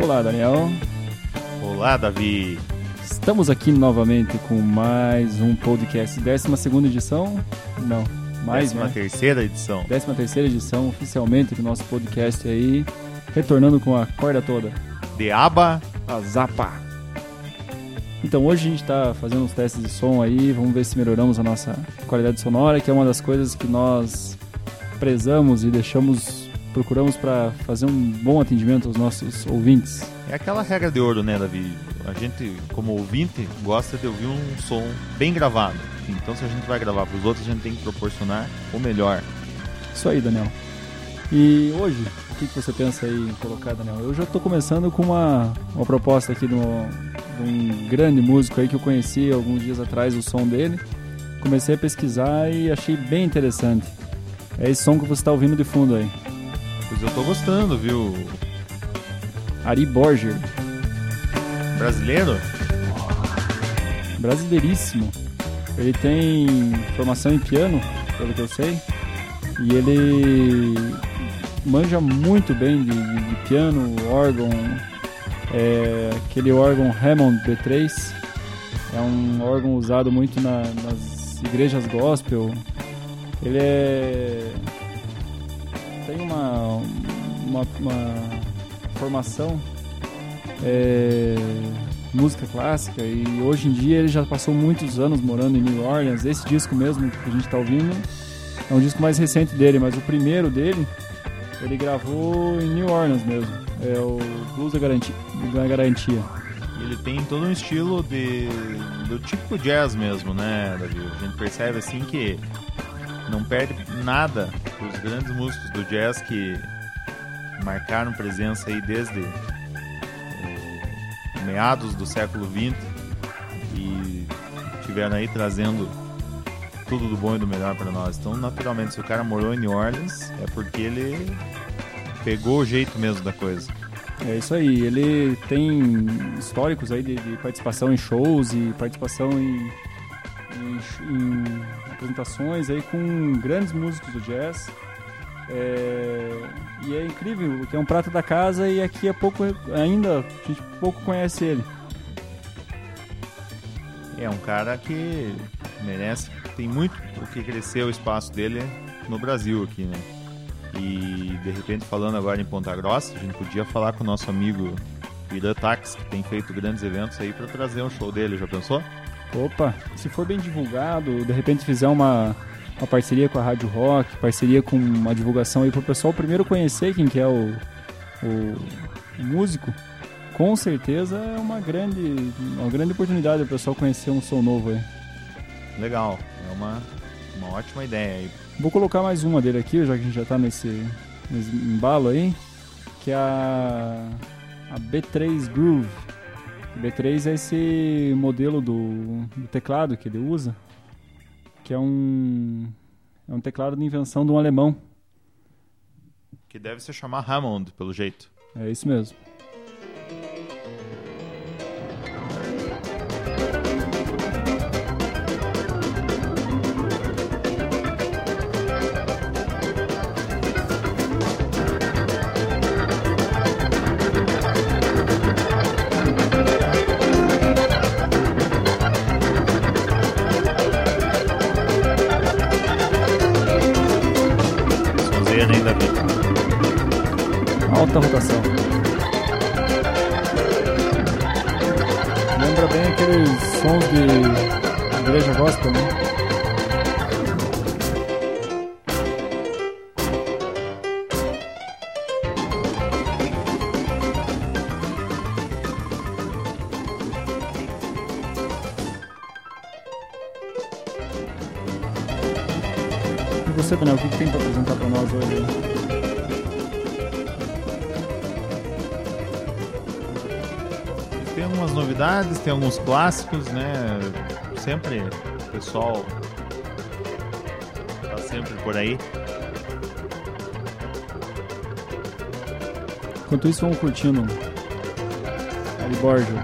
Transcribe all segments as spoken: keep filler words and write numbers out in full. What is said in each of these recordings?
Olá, Daniel. Olá, Davi. Estamos aqui novamente com mais um podcast, décima segunda edição? Não, mais, décima né? terceira edição. Décima terceira edição, oficialmente, do nosso podcast aí, retornando com a corda toda. De aba a zapa. Então, hoje a gente está fazendo uns testes de som aí, vamos ver se melhoramos a nossa qualidade sonora, que é uma das coisas que nós prezamos e deixamos, procuramos para fazer um bom atendimento aos nossos ouvintes. É aquela regra de ouro, né, Davi? A gente, como ouvinte, gosta de ouvir um som bem gravado. Então, se a gente vai gravar para os outros, a gente tem que proporcionar o melhor. Isso aí, Daniel. E hoje, o que, que você pensa aí em colocar, Daniel? Eu já estou começando com uma, uma proposta aqui de um, de um grande músico aí que eu conheci alguns dias atrás, o som dele. Comecei a pesquisar e achei bem interessante. É esse som que você está ouvindo de fundo aí. Pois eu estou gostando, viu? Ari Borger. Brasileiro? Brasileiríssimo. Ele tem formação em piano, pelo que eu sei. E ele manja muito bem de, de, de piano, órgão, é, aquele órgão Hammond B três. É um órgão usado muito na, nas igrejas gospel. Ele é, tem uma, uma, uma formação é, música clássica, e hoje em dia ele já passou muitos anos morando em New Orleans. Esse disco mesmo que a gente está ouvindo é um disco mais recente dele, mas o primeiro dele ele gravou em New Orleans mesmo. É o Blues da Garantia. Da Garantia. Ele tem todo um estilo de, do típico jazz mesmo, né, Davi? A gente percebe assim que não perde nada os grandes músicos do jazz que marcaram presença aí desde eh, meados do século vinte e estiveram aí trazendo tudo do bom e do melhor para nós. Então, naturalmente, se o cara morou em New Orleans, é porque ele pegou o jeito mesmo da coisa. É isso aí. Ele tem históricos aí de, de participação em shows e participação em, em, em apresentações aí com grandes músicos do jazz. É, e é incrível, que é um prato da casa, e aqui é pouco, ainda a gente pouco conhece ele. É um cara que merece, tem muito o que crescer o espaço dele no Brasil aqui, né? E de repente, falando agora em Ponta Grossa, a gente podia falar com o nosso amigo Irã Tax, que tem feito grandes eventos aí, para trazer um show dele, já pensou? Opa, se for bem divulgado, de repente fizer uma, uma parceria com a Rádio Rock, parceria com uma divulgação aí para o pessoal primeiro conhecer quem que é o, o, o músico, com certeza é uma grande, uma grande oportunidade para o pessoal conhecer um som novo aí. Legal, é uma, uma ótima ideia aí. Vou colocar mais uma dele aqui, já que a gente já está nesse, nesse embalo aí, que é a, a B três Groove. O B três é esse modelo do, do teclado que ele usa, que é um, é um teclado de invenção de um alemão. Que deve se chamar Hammond, pelo jeito. É isso mesmo. Alta rotação. Lembra bem aqueles sons de igreja gospel, né? E você, Daniel, o que tem para apresentar para nós hoje? Tem algumas novidades, tem alguns clássicos, né? Sempre o pessoal tá sempre por aí. Enquanto isso, vamos curtindo Ari Borger.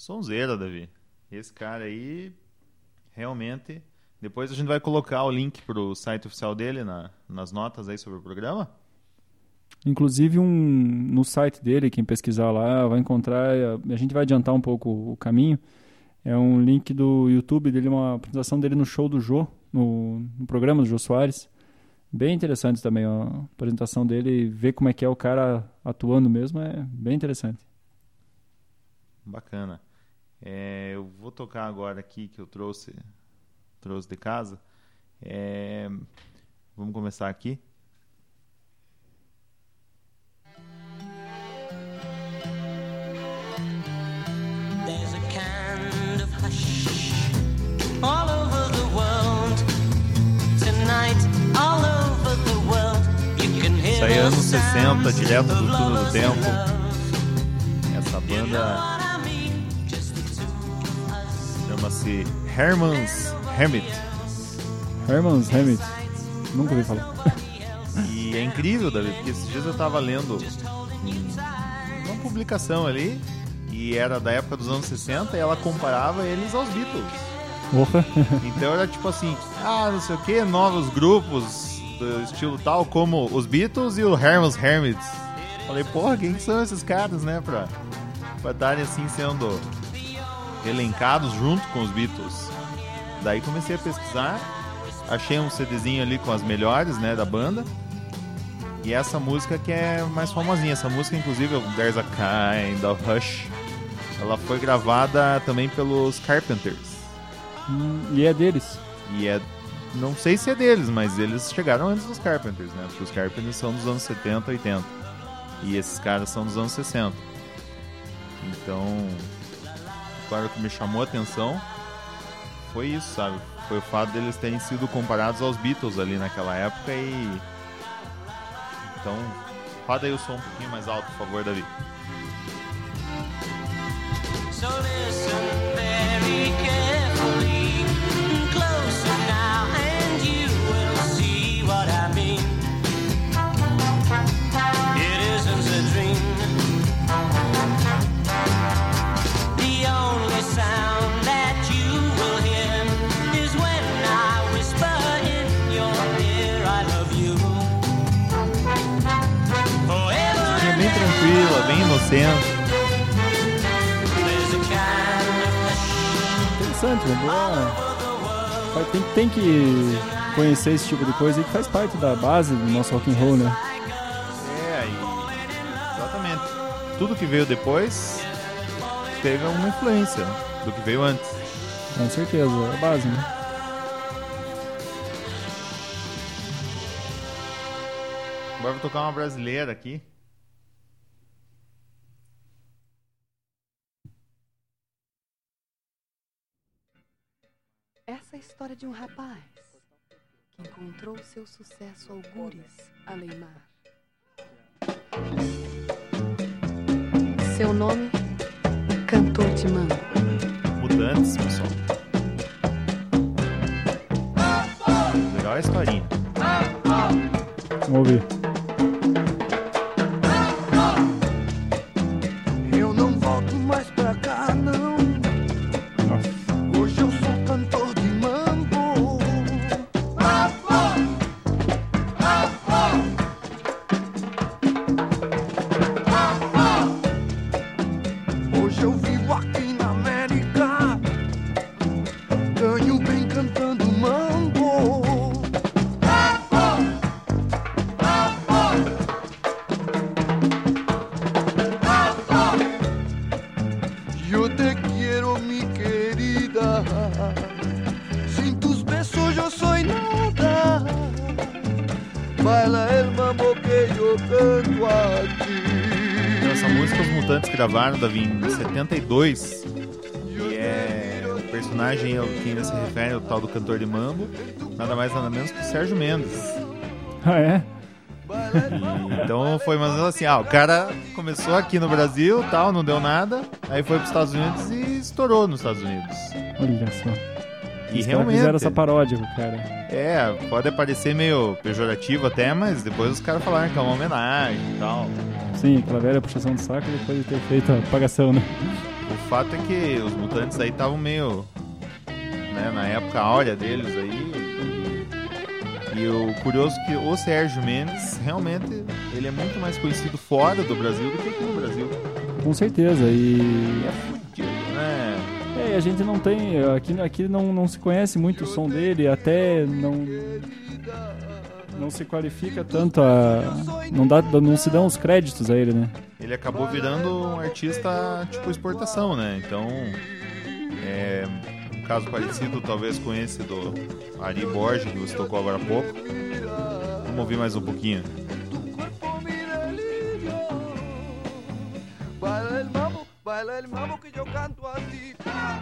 Sonzeira, Davi. Esse cara aí, realmente... Depois a gente vai colocar o link pro site oficial dele na, nas notas aí sobre o programa. Inclusive um, no site dele, quem pesquisar lá vai encontrar, a gente vai adiantar um pouco o caminho, é um link do YouTube dele, uma apresentação dele no show do Jô, no, no programa do Jô Soares. Bem interessante também a apresentação dele, ver como é que é o cara atuando mesmo, é bem interessante. Bacana. É, eu vou tocar agora aqui que eu trouxe, trouxe de casa. É, vamos começar aqui. There's a kind of hush all over the world tonight, all over the world. You can hear Isso aí é anos the sessenta, sounds direto do of Túnel do lovers Tempo. in love. Essa You know banda what I mean? Just the two of us. chama-se Herman's Hermit. Herman's Hermit, nunca ouvi falar. E é incrível, Davi, porque esses dias eu tava lendo uma publicação ali, e era da época dos anos sessenta, e ela comparava eles aos Beatles. Porra. Então era tipo assim, ah, não sei o que, novos grupos do estilo tal, como os Beatles e o Herman's Hermits. Falei, porra, quem que são esses caras, né, pra pra estarem assim sendo elencados junto com os Beatles. Daí comecei a pesquisar, achei um CDzinho ali com as melhores, né, da banda. E essa música que é mais famosinha, essa música inclusive, There's a Kind of Hush, ela foi gravada também pelos Carpenters. Hum, e é deles. E é, não sei se é deles, mas eles chegaram antes dos Carpenters, né? Porque os Carpenters são dos anos setenta, oitenta. E esses caras são dos anos sessenta. Então, claro, o que me chamou a atenção foi isso, sabe? Foi o fato deles terem sido comparados aos Beatles ali naquela época e... Então, roda aí o som um pouquinho mais alto, por favor, Davi. So listen very carefully, closer now, and you will see what I mean. It isn't a dream. The only sound that you will hear is when I whisper in your ear, I love you. Forever É bem tranquila, bem inocente. Interessante, né? Boa. Tem, tem que conhecer esse tipo de coisa aí que faz parte da base do nosso rock and roll, né? É, e... exatamente. Tudo que veio depois teve alguma influência do que veio antes. Com certeza, é a base, né? Agora vou tocar uma brasileira aqui. Essa é a história de um rapaz que encontrou seu sucesso algures além mar. Seu nome, Cantor de Mambo. Mutantes, pessoal. Legal a historinha. Vamos ouvir. Eu não volto mais pra cá, não. Nossa. Hoje eu sou cantor de mambo. Hoje eu vivo aqui na América. Ganho bem cantando mambo. Yo te quiero, mi querida. Sin tus besos yo soy nada. Baila el mambo que yo canto a ti. Então, essa música os Mutantes gravaram, Davi, em setenta e dois. E é o personagem ao quem ele se refere, o tal do cantor de mambo, nada mais nada menos que o Sérgio Mendes. Ah, é? E, então foi mais ou menos assim, ah, o cara começou aqui no Brasil, tal, não deu nada, aí foi para os Estados Unidos e estourou nos Estados Unidos. Olha só. E Os caras realmente, fizeram essa paródia, cara. é, pode parecer meio pejorativo até, mas depois os caras falaram que é uma homenagem e tal. Sim, aquela velha puxação de saco depois de ter feito a apagação, né? O fato é que os Mutantes aí estavam meio, né, na época áurea deles aí. E, e o curioso é que o Sérgio Mendes, realmente, ele é muito mais conhecido fora do Brasil do que aqui no Brasil. Com certeza. E E é fudido, né? é, a gente não tem, aqui, aqui não, não se conhece muito o som dele, até não, não se qualifica tanto a, não, dá, não se dão os créditos a ele, né? Ele acabou virando um artista tipo exportação, né? Então, é um caso parecido talvez com esse do Ari Borges, que você tocou agora há pouco. Vamos ouvir mais um pouquinho. Baila el mambo, baila el mambo que yo canto así.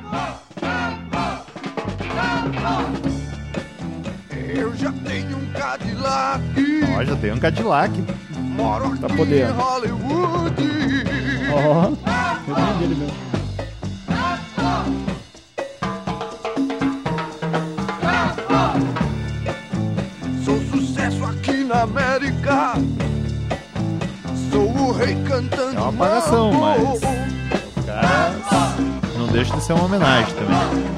Eu já tenho um Cadillac. Ó, já tem um Cadillac. Moro Tá aqui podendo. em Hollywood. Ó, eu nem dele mesmo. Sou sucesso aqui na América. Sou o rei cantando. É uma apagação, mambo. mas os caras não deixa de ser uma homenagem também.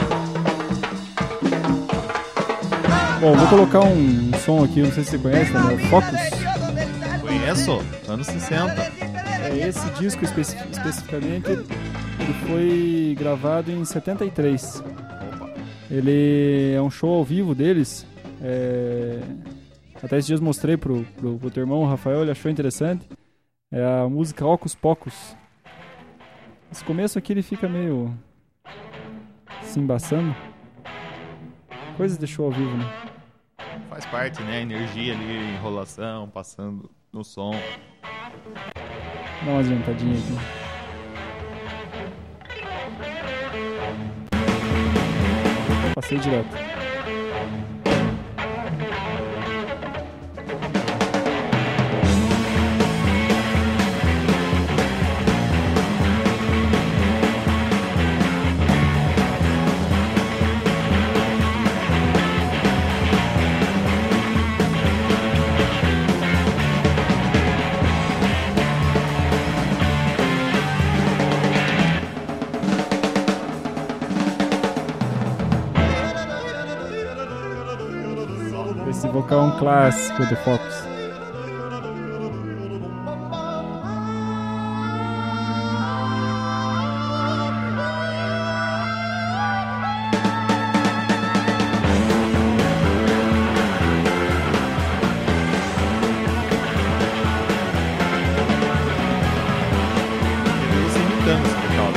Bom, vou colocar um som aqui, não sei se você conhece, né? Focus. Conheço, anos sessenta. É, esse disco especi- especificamente, ele foi gravado em setenta e três. Opa. Ele é um show ao vivo deles. É... Até esses dias mostrei pro, pro, pro teu irmão, o Rafael, ele achou interessante. É a música Ocus Pocus. Esse começo aqui ele fica meio se embaçando. Coisas de show ao vivo, né? Faz parte, né? A energia ali, enrolação, passando no som. Dá uma adiantadinha aqui. Passei direto. Esse vocal é um clássico do Focus. Eles imitando esse vocal.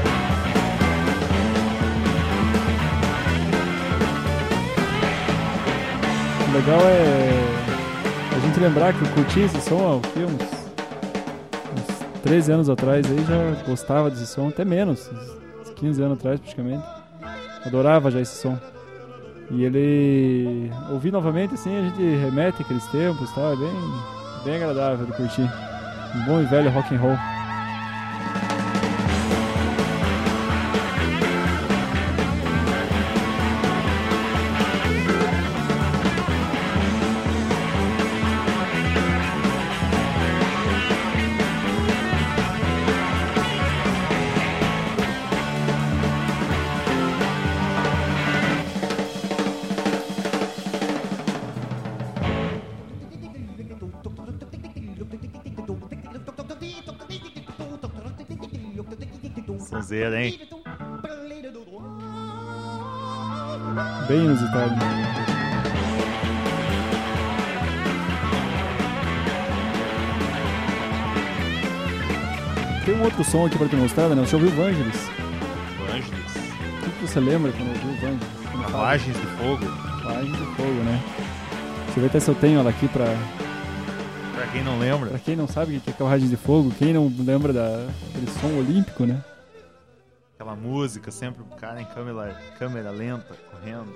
O legal é a gente lembrar que eu curti esse som há o quê? uns, uns treze anos atrás, aí já gostava desse som, até menos, uns quinze anos atrás praticamente. Adorava já esse som. E ele ouvir novamente assim, a gente remete aqueles tempos e tal, é bem, bem agradável de curtir. Um bom e velho rock and roll. Sonzeira, hein? Bem inusitado. Tem um outro som aqui pra te mostrar, né? Você ouviu o Vangelis? Ângeles. O que que você lembra quando ouviu o Vangelis? Quando fala? Carruagens de fogo. Carruagens de fogo, né? Deixa eu ver até se eu tenho ela aqui pra... Pra quem não lembra. Pra quem não sabe o que é Carruagens de Fogo, quem não lembra da... daquele som olímpico, né? Aquela música, sempre o cara em câmera, câmera lenta, correndo.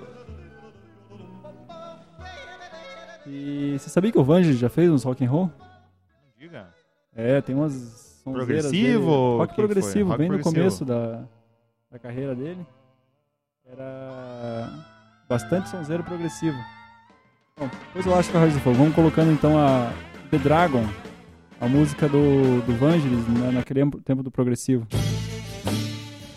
E você sabia que o Vangelis já fez uns rock and roll? Diga. É, tem umas sonzeiras Progressivo dele. ou Rock que foi? progressivo, Rock bem no progressivo. começo da, da carreira dele. Era bastante sonzeiro progressivo. Bom, depois eu acho que a Carruagem de Fogo. Vamos colocando então a The Dragon, a música do, do Vangelis, né, naquele tempo do progressivo.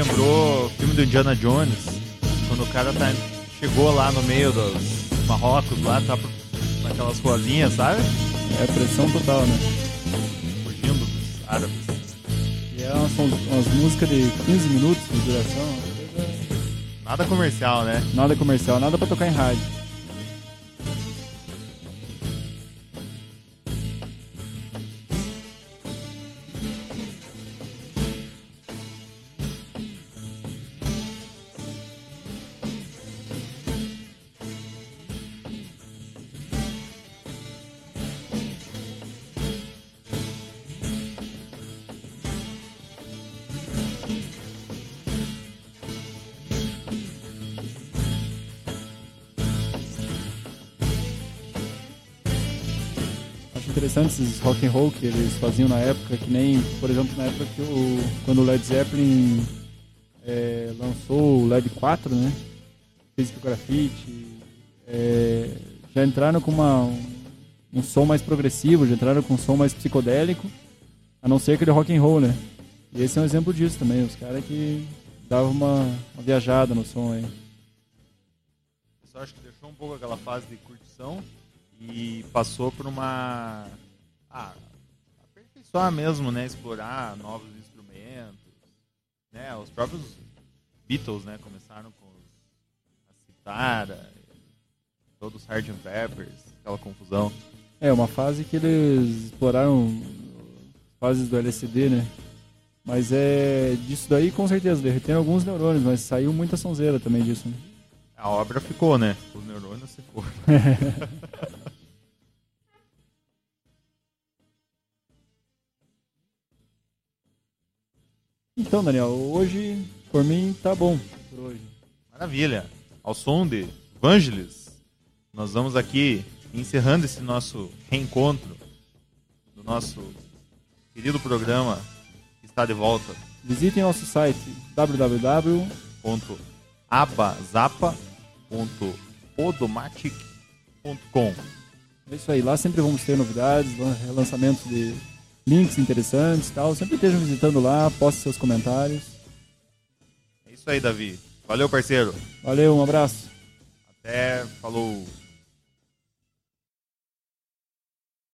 lembrou o filme do Indiana Jones, quando o cara tá, chegou lá no meio dos Marrocos, lá tá naquelas ruazinhas, sabe? É pressão total, né? Fugindo dos árabes. E é umas, umas músicas de quinze minutos de duração. Nada comercial, né? Nada comercial, nada pra tocar em rádio. Interessante esses rock and roll que eles faziam na época, que nem, por exemplo, na época que o, quando o Led Zeppelin é, lançou o Led quatro, né? Physical Graffiti, é, já entraram com uma, um, um som mais progressivo, já entraram com um som mais psicodélico, a não ser aquele rock and roll, né? E esse é um exemplo disso também, os caras que davam uma, uma viajada no som aí. Eu só acho que deixou um pouco aquela fase de curtição e passou por uma... Ah, aperfeiçoar mesmo, né? Explorar novos instrumentos, né? Os próprios Beatles, né? Começaram com a citara, todos os sergeant Peppers, aquela confusão. É, uma fase que eles exploraram fases do L S D, né? Mas é disso daí, com certeza, derreteram alguns neurônios, mas saiu muita sonzeira também disso, né? A obra ficou, né? Os neurônios se foram. Então, Daniel, hoje, por mim, tá bom por hoje. Maravilha. Ao som de Vangelis, nós vamos aqui encerrando esse nosso reencontro do nosso querido programa que está de volta. Visitem nosso site w w w ponto abazapa ponto podomatic ponto com. É isso aí, lá sempre vamos ter novidades, lançamentos de links interessantes e tal. Sempre estejam visitando lá, postem seus comentários. É isso aí, Davi. Valeu, parceiro. Valeu, um abraço. Até, falou.